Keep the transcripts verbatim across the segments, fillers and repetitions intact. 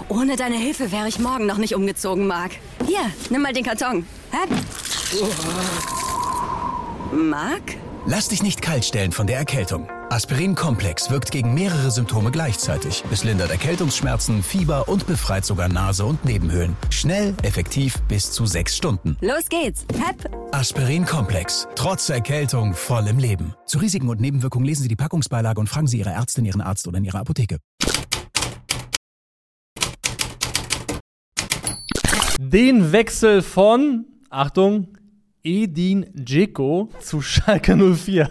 ohne deine Hilfe wäre ich morgen noch nicht umgezogen, Marc. Hier, nimm mal den Karton. Hä? Marc? Lass dich nicht kalt stellen von der Erkältung. Aspirin Komplex wirkt gegen mehrere Symptome gleichzeitig. Es lindert Erkältungsschmerzen, Fieber und befreit sogar Nase und Nebenhöhlen. Schnell, effektiv, bis zu sechs Stunden. Los geht's. Hep. Aspirin Komplex. Trotz Erkältung voll im Leben. Zu Risiken und Nebenwirkungen lesen Sie die Packungsbeilage und fragen Sie Ihre Ärztin, Ihren Arzt oder in Ihrer Apotheke. Den Wechsel von, Achtung, Edin Dzeko zu Schalke null vier.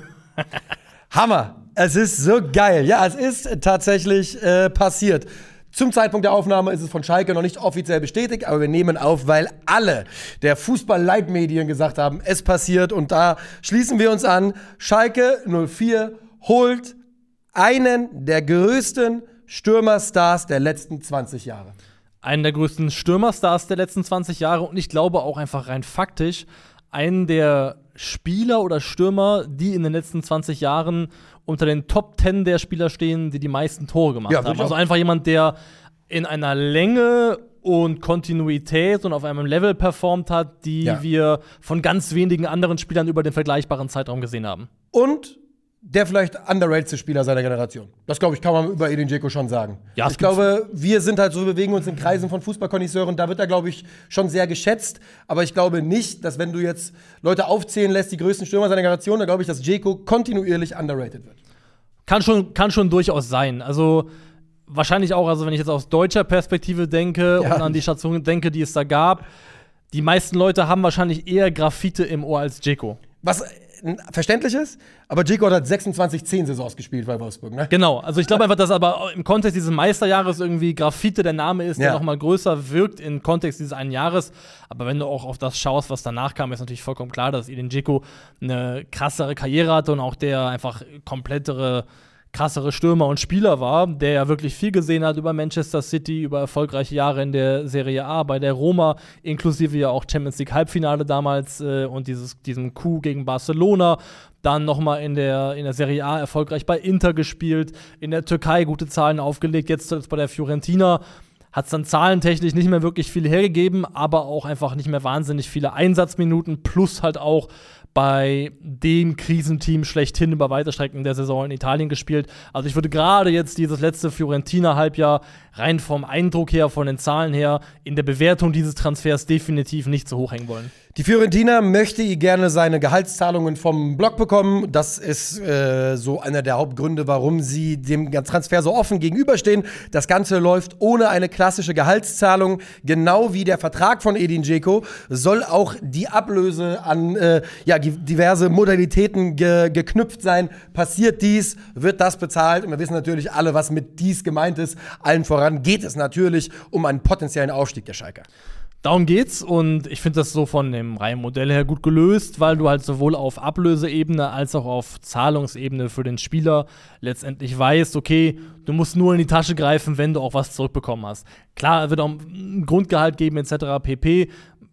Hammer! Es ist so geil. Ja, es ist tatsächlich äh, passiert. Zum Zeitpunkt der Aufnahme ist es von Schalke noch nicht offiziell bestätigt, aber wir nehmen auf, weil alle der Fußball-Leitmedien gesagt haben, es passiert. Und da schließen wir uns an. Schalke null vier holt einen der größten Stürmerstars der letzten zwanzig Jahre. Einen der größten Stürmerstars der letzten zwanzig Jahre und ich glaube auch einfach rein faktisch einen der Spieler oder Stürmer, die in den letzten zwanzig Jahren unter den Top zehn der Spieler stehen, die die meisten Tore gemacht ja, haben. Also einfach jemand, der in einer Länge und Kontinuität und auf einem Level performt hat, die ja. wir von ganz wenigen anderen Spielern über den vergleichbaren Zeitraum gesehen haben. Und der vielleicht underratedste Spieler seiner Generation. Das, glaube ich, kann man über Edin Dzeko schon sagen. Ja, ich glaube, wir sind halt so, wir bewegen uns in Kreisen von Fußballkonnoisseuren, da wird er, glaube ich, schon sehr geschätzt. Aber ich glaube nicht, dass wenn du jetzt Leute aufzählen lässt, die größten Stürmer seiner Generation, dann glaube ich, dass Dzeko kontinuierlich underrated wird. Kann schon, kann schon durchaus sein. Also wahrscheinlich auch, also wenn ich jetzt aus deutscher Perspektive denke ja. und an die Stationen denke, die es da gab, die meisten Leute haben wahrscheinlich eher Graffiti im Ohr als Dzeko. Was verständlich ist, aber Dzeko hat sechsundzwanzig zehn Saisons gespielt bei Wolfsburg, ne? Genau, also ich glaube einfach, dass aber im Kontext dieses Meisterjahres irgendwie Graffiti der Name ist, der ja. noch mal größer wirkt im Kontext dieses einen Jahres. Aber wenn du auch auf das schaust, was danach kam, ist natürlich vollkommen klar, dass Edin Dzeko eine krassere Karriere hatte und auch der einfach komplettere krassere Stürmer und Spieler war, der ja wirklich viel gesehen hat über Manchester City, über erfolgreiche Jahre in der Serie A, bei der Roma, inklusive ja auch Champions League Halbfinale damals äh, und dieses, diesem Coup gegen Barcelona. Dann nochmal in der, in der Serie A erfolgreich bei Inter gespielt, in der Türkei gute Zahlen aufgelegt, jetzt zuletzt bei der Fiorentina. Hat es dann zahlentechnisch nicht mehr wirklich viel hergegeben, aber auch einfach nicht mehr wahnsinnig viele Einsatzminuten, plus halt auch bei dem Krisenteam schlechthin über weite Strecken der Saison in Italien gespielt. Also ich würde gerade jetzt dieses letzte Fiorentina-Halbjahr rein vom Eindruck her, von den Zahlen her, in der Bewertung dieses Transfers definitiv nicht so hoch hängen wollen. Die Fiorentina möchte gerne seine Gehaltszahlungen vom Block bekommen. Das ist äh, so einer der Hauptgründe, warum sie dem Transfer so offen gegenüberstehen. Das Ganze läuft ohne eine klassische Gehaltszahlung. Genau wie der Vertrag von Edin Dzeko soll auch die Ablöse an äh, ja, diverse Modalitäten ge- geknüpft sein. Passiert dies, wird das bezahlt. Und wir wissen natürlich alle, was mit dies gemeint ist. Allen voran geht es natürlich um einen potenziellen Aufstieg der Schalker. Darum geht's und ich finde das so von dem Reihenmodell her gut gelöst, weil du halt sowohl auf Ablöseebene als auch auf Zahlungsebene für den Spieler letztendlich weißt, okay, du musst nur in die Tasche greifen, wenn du auch was zurückbekommen hast. Klar, wird auch ein Grundgehalt geben et cetera pp.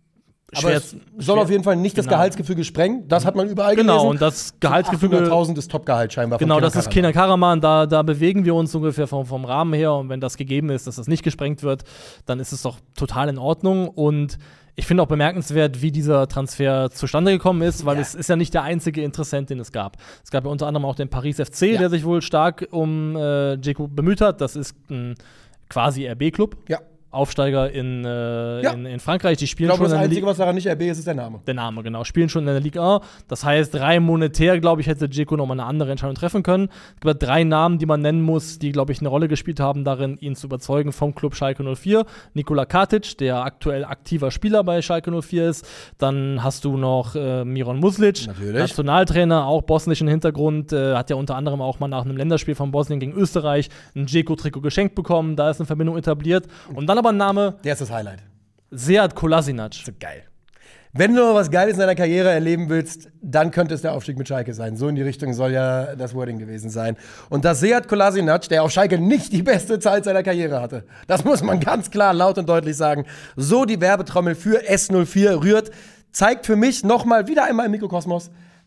Aber es soll auf jeden Fall nicht genau. das Gehaltsgefüge sprengen. Das hat man überall genau, gelesen. Genau, und das Gehaltsgefüge achthunderttausend ist Topgehalt scheinbar. Genau, das ist Kenan Karaman. Da, da bewegen wir uns ungefähr vom, vom Rahmen her. Und wenn das gegeben ist, dass das nicht gesprengt wird, dann ist es doch total in Ordnung. Und ich finde auch bemerkenswert, wie dieser Transfer zustande gekommen ist, weil ja. es ist ja nicht der einzige Interessent, den es gab. Es gab ja unter anderem auch den Paris F C, ja. der sich wohl stark um äh, Dzeko bemüht hat. Das ist ein quasi R B-Club. Ja. Aufsteiger in, äh, ja. in, in Frankreich, die spielen ich glaube, schon das in der Einzige, was daran nicht R B ist, ist der Name. Der Name, genau. Spielen schon in der Ligue eins. Das heißt, rein monetär, glaube ich, hätte Dzeko nochmal eine andere Entscheidung treffen können. Es gibt drei Namen, die man nennen muss, die, glaube ich, eine Rolle gespielt haben, darin, ihn zu überzeugen vom Club Schalke null vier. Nikola Katic, der aktuell aktiver Spieler bei Schalke null vier ist. Dann hast du noch äh, Miron Muslic, Natürlich. Nationaltrainer, auch bosnischen Hintergrund. Äh, hat ja unter anderem auch mal nach einem Länderspiel von Bosnien gegen Österreich ein Dzeko-Trikot geschenkt bekommen. Da ist eine Verbindung etabliert. Und dann aber ein Name. Der ist das Highlight. Sead Kolasinac. So geil. Wenn du noch was Geiles in deiner Karriere erleben willst, dann könnte es der Aufstieg mit Schalke sein. So in die Richtung soll ja das Wording gewesen sein. Und dass Sead Kolasinac, der auf Schalke nicht die beste Zeit seiner Karriere hatte, das muss man ganz klar laut und deutlich sagen, so die Werbetrommel für S null vier rührt, zeigt für mich nochmal wieder einmal im Mikrokosmos,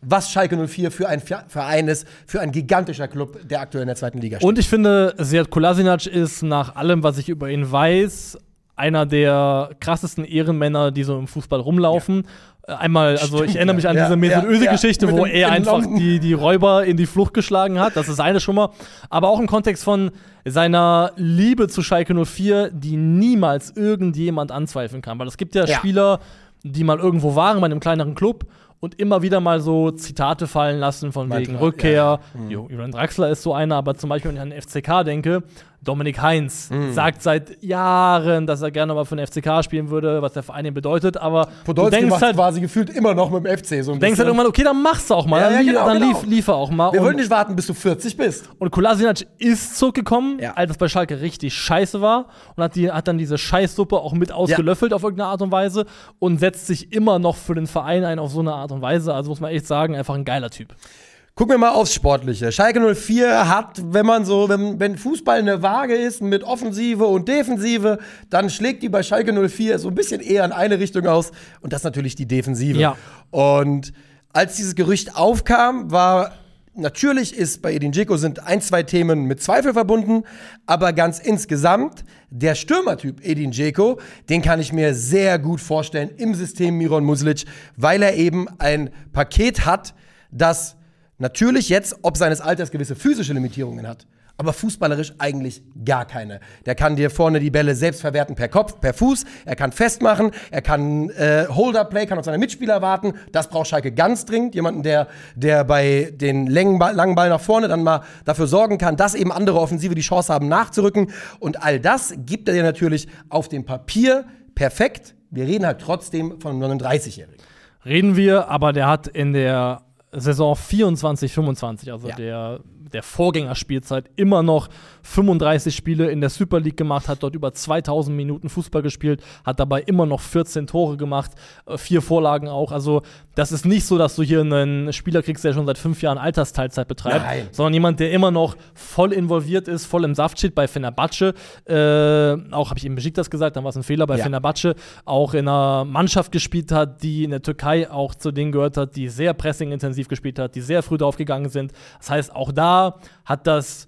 was Schalke null vier für ein Verein ist, für ein gigantischer Club, der aktuell in der zweiten Liga steht. Und ich finde, Sead Kolasinac ist nach allem, was ich über ihn weiß, einer der krassesten Ehrenmänner, die so im Fußball rumlaufen. Ja. Einmal, also Stimmt, ich erinnere mich an ja, diese Mesut ja, Özil-Geschichte, ja, wo dem, er einfach die, die Räuber in die Flucht geschlagen hat. Das ist eine schon mal. Aber auch im Kontext von seiner Liebe zu Schalke null vier, die niemals irgendjemand anzweifeln kann. Weil es gibt ja, ja. Spieler, die mal irgendwo waren bei einem kleineren Club und immer wieder mal so Zitate fallen lassen von Meinte, wegen Rückkehr. Ja, ja. Jo, Julian Draxler ist so einer, aber zum Beispiel, wenn ich an den F C K denke, Dominik Heinz mhm. sagt seit Jahren, dass er gerne mal für den F C K spielen würde, was der Verein ihm bedeutet, aber Podolski du denkst macht halt, quasi gefühlt immer noch mit dem F C so ein denkst halt bisschen. irgendwann, okay, dann mach's auch mal, Ja, dann, ja, genau, dann genau. lief, liefer auch mal. Wir und, wollen nicht warten, bis du vierzig bist. und Kolasinac ist zurückgekommen, Ja. als es bei Schalke richtig scheiße war und hat, die, hat dann diese Scheißsuppe auch mit ausgelöffelt ja. auf irgendeine Art und Weise und setzt sich immer noch für den Verein ein auf so eine Art und Weise. Also muss man echt sagen, einfach ein geiler Typ. Gucken wir mal aufs Sportliche. Schalke null vier hat, wenn man so, wenn, wenn Fußball eine Waage ist mit Offensive und Defensive, dann schlägt die bei Schalke null vier so ein bisschen eher in eine Richtung aus. Und das ist natürlich die Defensive. Ja. Und als dieses Gerücht aufkam, war natürlich ist bei Edin Dzeko sind ein, zwei Themen mit Zweifel verbunden, aber ganz insgesamt der Stürmertyp Edin Dzeko, den kann ich mir sehr gut vorstellen im System Miron Muslic, weil er eben ein Paket hat, das natürlich jetzt, ob seines Alters, gewisse physische Limitierungen hat, aber fußballerisch eigentlich gar keine. Der kann dir vorne die Bälle selbst verwerten per Kopf, per Fuß, er kann festmachen, er kann äh, Hold-Up-Play, kann auf seine Mitspieler warten. Das braucht Schalke ganz dringend. Jemanden, der, der bei den langen Ball, langen Ball nach vorne dann mal dafür sorgen kann, dass eben andere Offensive die Chance haben, nachzurücken. Und all das gibt er dir natürlich auf dem Papier perfekt. Wir reden halt trotzdem von einem neununddreißigjährigen. Reden wir, aber der hat in der Saison vierundzwanzig fünfundzwanzig, also ja. der, der Vorgängerspielzeit, immer noch fünfunddreißig Spiele in der Super League gemacht, hat dort über zweitausend Minuten Fußball gespielt, hat dabei immer noch vierzehn Tore gemacht, vier Vorlagen auch. Also das ist nicht so, dass du hier einen Spieler kriegst, der schon seit fünf Jahren Altersteilzeit betreibt, Nein. sondern jemand, der immer noch voll involviert ist, voll im Saft steht bei Fenerbahce. Äh, auch habe ich eben Besiktas gesagt, dann war es ein Fehler bei ja. Fenerbahce. Auch in einer Mannschaft gespielt hat, die in der Türkei auch zu denen gehört hat, die sehr pressingintensiv gespielt hat, die sehr früh draufgegangen sind. Das heißt, auch da hat das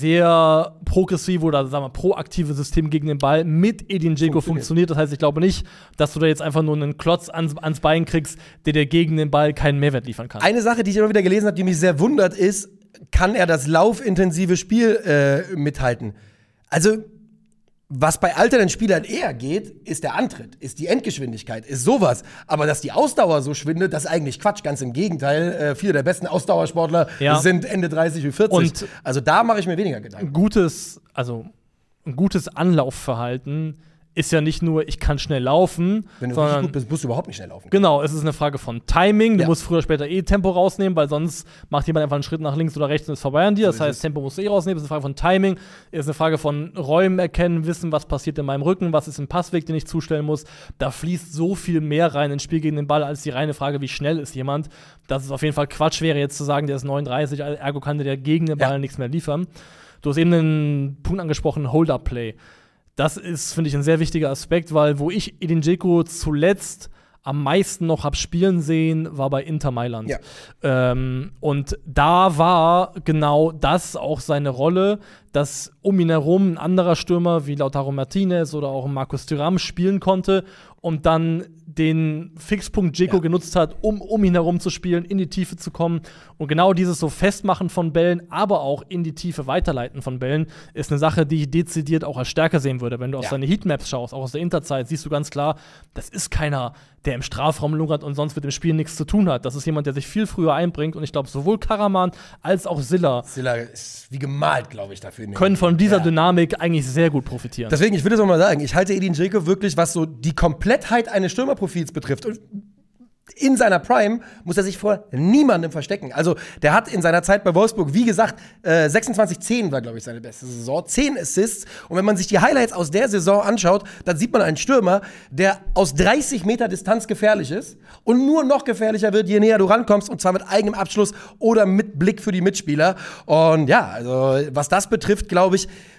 sehr progressive oder sagen wir proaktive System gegen den Ball mit Edin Dzeko funktioniert. funktioniert. Das heißt, ich glaube nicht, dass du da jetzt einfach nur einen Klotz ans, ans Bein kriegst, der dir gegen den Ball keinen Mehrwert liefern kann. Eine Sache, die ich immer wieder gelesen habe, die mich sehr wundert, ist, kann er das laufintensive Spiel äh, mithalten? Also, was bei alternden Spielern eher geht, ist der Antritt, ist die Endgeschwindigkeit, ist sowas. Aber dass die Ausdauer so schwindet, das ist eigentlich Quatsch. Ganz im Gegenteil. Äh, viele der besten Ausdauersportler ja. sind Ende dreißig wie vierzig. Und also da mache ich mir weniger Gedanken. Ein gutes, also ein gutes Anlaufverhalten ist ja nicht nur, ich kann schnell laufen, wenn du sondern richtig gut bist, musst du überhaupt nicht schnell laufen. Genau, es ist eine Frage von Timing. Du ja. musst früher oder später eh Tempo rausnehmen, weil sonst macht jemand einfach einen Schritt nach links oder rechts und ist vorbei an dir. So das heißt, es. Tempo musst du eh rausnehmen. Es ist eine Frage von Timing. Es ist eine Frage von Räumen erkennen, wissen, was passiert in meinem Rücken, was ist im Passweg, den ich zustellen muss. Da fließt so viel mehr rein ins Spiel gegen den Ball, als die reine Frage, wie schnell ist jemand. Dass es auf jeden Fall Quatsch wäre, jetzt zu sagen, der ist neununddreißig, ergo kann der gegen den Ball ja. nichts mehr liefern. Du hast eben einen Punkt angesprochen, Hold-Up-Play. Das ist, finde ich, ein sehr wichtiger Aspekt, weil wo ich Edin Dzeko zuletzt am meisten noch habe spielen sehen, war bei Inter Mailand. Ja. Ähm, und da war genau das auch seine Rolle, dass um ihn herum ein anderer Stürmer wie Lautaro Martinez oder auch Markus Thuram spielen konnte und dann den Fixpunkt Dzeko ja. genutzt hat, um um ihn herum zu spielen, in die Tiefe zu kommen. Und genau dieses so Festmachen von Bällen, aber auch in die Tiefe weiterleiten von Bällen, ist eine Sache, die ich dezidiert auch als Stärke sehen würde. Wenn du auf ja. seine Heatmaps schaust, auch aus der Interzeit, siehst du ganz klar, das ist keiner, der im Strafraum lungert und sonst mit dem Spiel nichts zu tun hat. Das ist jemand, der sich viel früher einbringt. Und ich glaube, sowohl Karaman als auch Silla Silla ist wie gemalt, glaube ich, dafür. Können von dieser ja. Dynamik eigentlich sehr gut profitieren. Deswegen, ich will das auch mal sagen, ich halte Edin Dzeko wirklich, was so die Komplettheit eines Stürmerprofils betrifft. Und in seiner Prime muss er sich vor niemandem verstecken. Also, der hat in seiner Zeit bei Wolfsburg, wie gesagt, äh, sechsundzwanzig zehn war, glaube ich, seine beste Saison. zehn Assists. Und wenn man sich die Highlights aus der Saison anschaut, dann sieht man einen Stürmer, der aus dreißig Meter Distanz gefährlich ist und nur noch gefährlicher wird, je näher du rankommst, und zwar mit eigenem Abschluss oder mit Blick für die Mitspieler. Und ja, also, was das betrifft, glaube ich,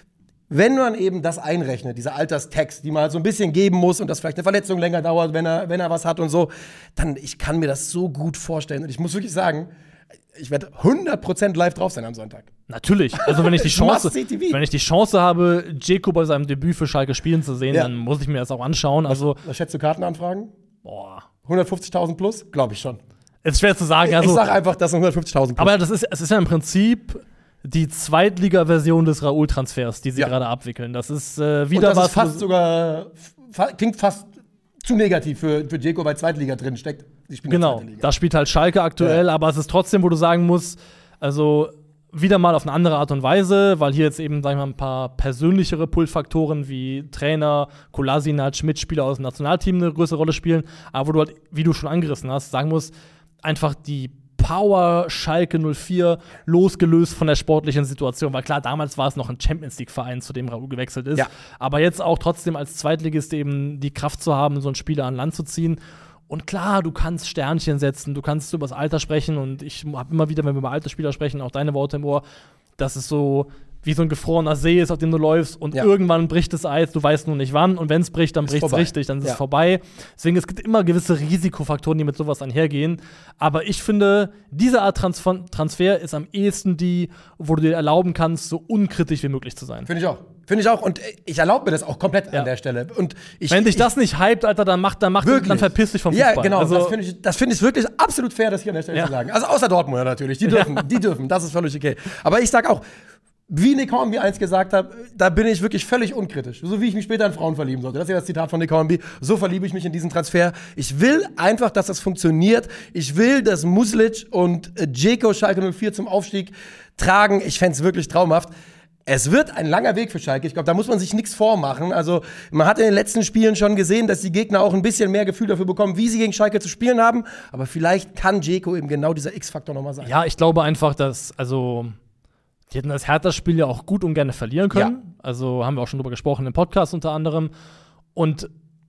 wenn man eben das einrechnet, diese Alterstext, die man halt so ein bisschen geben muss und dass vielleicht eine Verletzung länger dauert, wenn er, wenn er was hat und so, dann ich kann mir das so gut vorstellen. Und ich muss wirklich sagen, ich werde hundert Prozent live drauf sein am Sonntag. Natürlich. Also wenn ich die Chance, wenn ich die Chance habe, Dzeko bei seinem Debüt für Schalke spielen zu sehen, ja. dann muss ich mir das auch anschauen. Also, was, was schätzt du Kartenanfragen? Boah. hundertfünfzigtausend plus? Glaube ich schon. Ist schwer zu sagen. Also, ich sag einfach, das sind hundertfünfzigtausend plus. Aber das ist, es ist ja im Prinzip die Zweitliga-Version des Raoul-Transfers, die sie ja. gerade abwickeln. Das ist äh, wieder und das was. Ist fast sogar, fa- klingt fast zu negativ für, für Dzeko, weil Zweitliga drin steckt. Genau, da spielt halt Schalke aktuell, ja. aber es ist trotzdem, wo du sagen musst, also wieder mal auf eine andere Art und Weise, weil hier jetzt eben, sagen wir mal, ein paar persönlichere Pull-Faktoren wie Trainer, Kolasinac, Mitspieler aus dem Nationalteam eine größere Rolle spielen, aber wo du halt, wie du schon angerissen hast, sagen musst, einfach die Power Schalke null vier losgelöst von der sportlichen Situation. Weil klar, damals war es noch ein Champions-League-Verein, zu dem Raoul gewechselt ist. Ja. Aber jetzt auch trotzdem als Zweitligist eben die Kraft zu haben, so einen Spieler an Land zu ziehen. Und klar, du kannst Sternchen setzen, du kannst über das Alter sprechen. Und ich habe immer wieder, wenn wir über alte Spieler sprechen, auch deine Worte im Ohr, dass es so wie so ein gefrorener See ist, auf dem du läufst und ja. irgendwann bricht das Eis, du weißt nur nicht wann und wenn es bricht, dann bricht es richtig, dann ist ja. es vorbei. Deswegen, es gibt immer gewisse Risikofaktoren, die mit sowas einhergehen. Aber ich finde, diese Art Transfer, Transfer ist am ehesten die, wo du dir erlauben kannst, so unkritisch wie möglich zu sein. Finde ich auch. Finde ich auch. Und ich erlaube mir das auch komplett ja. an der Stelle. Und ich, wenn dich ich, das nicht hypt, Alter, dann mach, dann, mach, dann verpiss dich vom Fußball. Ja, genau. Also, das finde ich, das find ich wirklich absolut fair, das hier an der Stelle ja. zu sagen. Also außer Dortmunder natürlich. Die dürfen, ja. die dürfen. Das ist völlig okay. Aber ich sag auch, wie Nick Hornby eins gesagt hat, da bin ich wirklich völlig unkritisch. So wie ich mich später in Frauen verlieben sollte. Das ist ja das Zitat von Nick Hornby. So verliebe ich mich in diesen Transfer. Ich will einfach, dass das funktioniert. Ich will, dass Muslic und Dzeko Schalke null vier zum Aufstieg tragen. Ich fände es wirklich traumhaft. Es wird ein langer Weg für Schalke. Ich glaube, da muss man sich nichts vormachen. Also, man hat in den letzten Spielen schon gesehen, dass die Gegner auch ein bisschen mehr Gefühl dafür bekommen, wie sie gegen Schalke zu spielen haben. Aber vielleicht kann Dzeko eben genau dieser X-Faktor nochmal sein. Ja, ich glaube einfach, dass, also die hätten das Hertha-Spiel ja auch gut und gerne verlieren können. Ja. Also haben wir auch schon drüber gesprochen im Podcast unter anderem. Und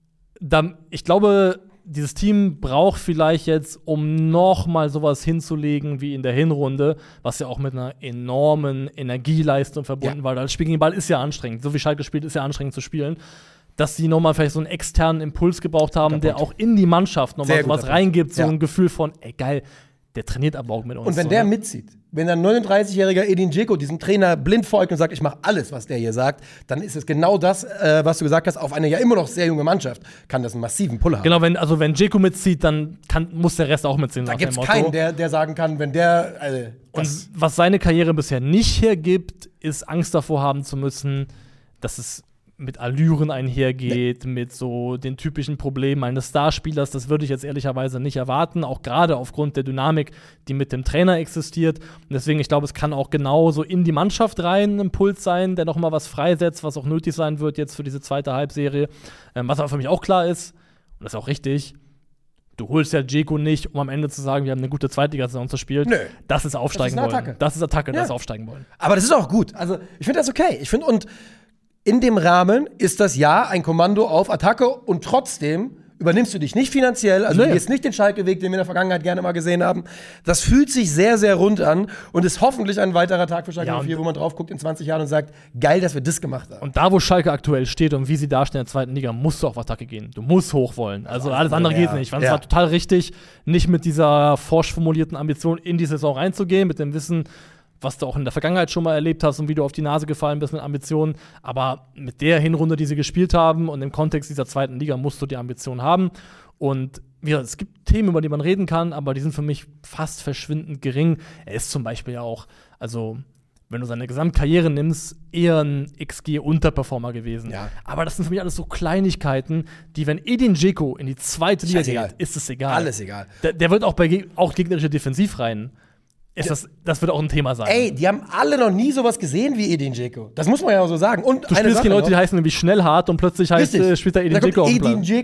dann, ich glaube, dieses Team braucht vielleicht jetzt, um noch mal sowas hinzulegen wie in der Hinrunde, was ja auch mit einer enormen Energieleistung verbunden ja. war. Das Spiel gegen den Ball ist ja anstrengend. So wie Schalke spielt, ist ja anstrengend zu spielen. Dass sie noch mal vielleicht so einen externen Impuls gebraucht haben, der auch in die Mannschaft noch mal sowas reingibt. So ja. ein Gefühl von, ey, geil, der trainiert aber auch mit uns. Und wenn so, der ne? mitzieht, wenn ein neununddreißigjähriger Edin Dzeko diesem Trainer blind folgt und sagt, ich mache alles, was der hier sagt, dann ist es genau das, äh, was du gesagt hast, auf eine ja immer noch sehr junge Mannschaft kann das einen massiven Pull haben. Genau, wenn, also wenn Dzeko mitzieht, dann kann, muss der Rest auch mitziehen. Da gibt es keinen, der, der sagen kann, wenn der äh, Und was seine Karriere bisher nicht hergibt, ist Angst davor haben zu müssen, dass es mit Allüren einhergeht, nee. mit so den typischen Problemen eines Starspielers. Das würde ich jetzt ehrlicherweise nicht erwarten, auch gerade aufgrund der Dynamik, die mit dem Trainer existiert. Und deswegen, ich glaube, es kann auch genauso in die Mannschaft rein ein Impuls sein, der noch mal was freisetzt, was auch nötig sein wird jetzt für diese zweite Halbserie. Ähm, was aber für mich auch klar ist, und das ist auch richtig, du holst ja Dzeko nicht, um am Ende zu sagen, wir haben eine gute Zweitligasaison zu spielen. Nö. Das ist aufsteigen das ist wollen. Das ist Attacke, ja. das ist aufsteigen wollen. Aber das ist auch gut. Also, ich finde das okay. Ich finde, und in dem Rahmen ist das ja ein Kommando auf Attacke und trotzdem übernimmst du dich nicht finanziell, also nee. du gehst nicht den Schalke-Weg, den wir in der Vergangenheit gerne mal gesehen haben. Das fühlt sich sehr, sehr rund an und ist hoffentlich ein weiterer Tag für Schalke null vier, ja, wo man drauf guckt in zwanzig Jahren und sagt, geil, dass wir das gemacht haben. Und da, wo Schalke aktuell steht und wie sie dastehen in der zweiten Liga, musst du auf Attacke gehen. Du musst hoch wollen. Also alles andere ja. geht nicht. Ich fand es ja. war total richtig, nicht mit dieser forsch formulierten Ambition in die Saison reinzugehen, mit dem Wissen, was du auch in der Vergangenheit schon mal erlebt hast und wie du auf die Nase gefallen bist mit Ambitionen. Aber mit der Hinrunde, die sie gespielt haben und im Kontext dieser zweiten Liga musst du die Ambitionen haben. Und ja, es gibt Themen, über die man reden kann, aber die sind für mich fast verschwindend gering. Er ist zum Beispiel ja auch, also wenn du seine Gesamtkarriere nimmst, eher ein X G-Unterperformer gewesen. Ja. Aber das sind für mich alles so Kleinigkeiten, die, wenn Edin Dzeko in die zweite Liga geht, ist es egal. Alles egal. Der, der wird auch bei ge- auch gegnerische Defensivreihen Ist das, das wird auch ein Thema sein. Ey, die haben alle noch nie sowas gesehen wie Edin Dzeko. Das muss man ja auch so sagen. Und du spielst gegen Leute, die heißen nämlich Schnellhart und plötzlich heißt, äh, spielt da Edin Dzeko auf dem Edin Dzeko. Ja.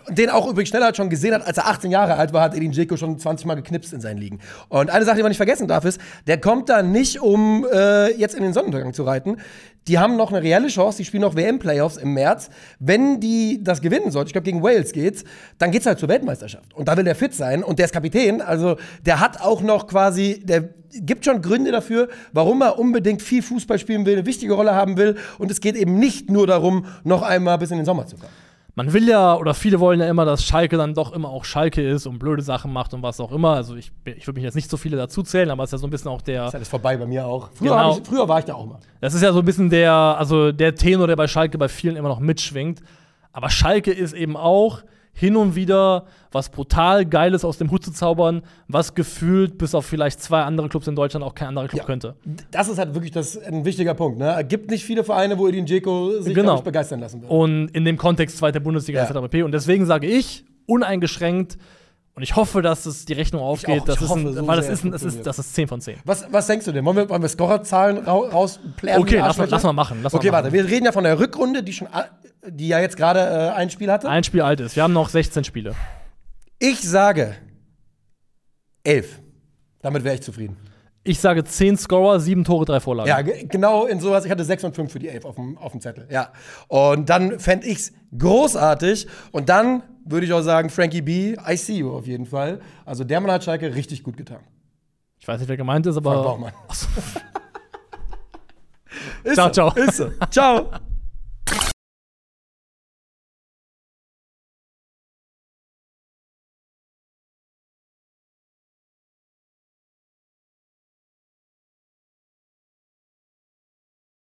Den auch übrigens schneller schon gesehen hat, als er achtzehn Jahre alt war, hat Edin Dzeko schon zwanzig Mal geknipst in seinen Ligen. Und eine Sache, die man nicht vergessen darf, ist, der kommt da nicht, um äh, jetzt in den Sonnenuntergang zu reiten. Die haben noch eine reelle Chance, die spielen noch W M-Playoffs im März. Wenn die das gewinnen sollten, ich glaube, gegen Wales geht's, dann geht's halt zur Weltmeisterschaft. Und da will der fit sein und der ist Kapitän. Also der hat auch noch quasi, der gibt schon Gründe dafür, warum er unbedingt viel Fußball spielen will, eine wichtige Rolle haben will. Und es geht eben nicht nur darum, noch einmal bis in den Sommer zu kommen. Man will ja, oder viele wollen ja immer, dass Schalke dann doch immer auch Schalke ist und blöde Sachen macht und was auch immer. Also ich, ich würde mich jetzt nicht so viele dazu zählen, aber es ist ja so ein bisschen auch der. Das ist alles vorbei bei mir auch. Früher, Genau. ich, früher war ich da auch mal. Das ist ja so ein bisschen der, also der Tenor, der bei Schalke bei vielen immer noch mitschwingt. Aber Schalke ist eben auch hin und wieder was brutal Geiles aus dem Hut zu zaubern, was gefühlt bis auf vielleicht zwei andere Clubs in Deutschland auch kein anderer Club Ja. könnte. Das ist halt wirklich das, ein wichtiger Punkt. Ne? Es gibt nicht viele Vereine, wo Edin Dzeko sich Genau. glaub ich, begeistern lassen will. Und in dem Kontext zweite Bundesliga Ja. et cetera pp. Und deswegen sage ich, uneingeschränkt, und ich hoffe, dass es die Rechnung aufgeht, auch. das Ich ist ein, hoffe so weil das sehr, ist, ein, es das, ist, funktioniert. das ist zehn von zehn. Was, was denkst du denn? Wollen wir, wollen wir Scorerzahlen ra rausplären? Okay, die lass mal, Arschlöcher? lass mal machen. Lass Okay, mal machen. warte. Wir reden ja von der Rückrunde, die schon, a- die ja jetzt gerade äh, ein Spiel hatte. Ein Spiel alt ist. Wir haben noch sechzehn Spiele. Ich sage elf. Damit wäre ich zufrieden. Ich sage zehn Scorer, sieben Tore, drei Vorlagen. Ja, ge- genau in sowas. Ich hatte sechs und fünf für die elf auf dem, auf dem Zettel. Ja. Und dann fände ich's großartig. Und dann würde ich auch sagen, Frankie B, I see you auf jeden Fall. Also der Mann hat Schalke richtig gut getan. Ich weiß nicht, wer gemeint ist, aber. Frank Baumann. Achso. Ist Ciao, so, ciao. Ist so. Ciao.